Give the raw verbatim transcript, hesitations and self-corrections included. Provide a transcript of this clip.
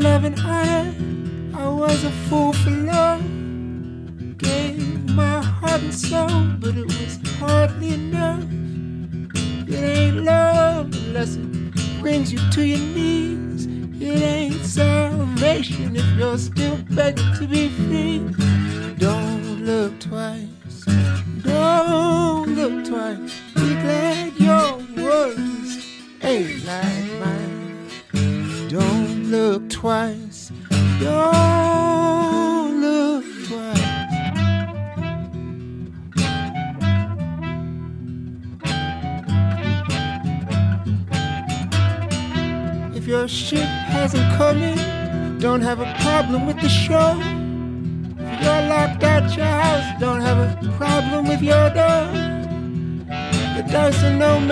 love and honor. I was a fool for love. Gave my heart and soul, but it was hardly enough. It ain't love unless it brings you to your knees. It ain't salvation if you're still begging to be free. Don't look twice. Don't look twice. Be glad your words ain't like mine. Don't look twice. Don't look twice. If your ship hasn't come in, don't have a problem with the show. If you're locked out your house, don't have a problem with your door. It doesn't know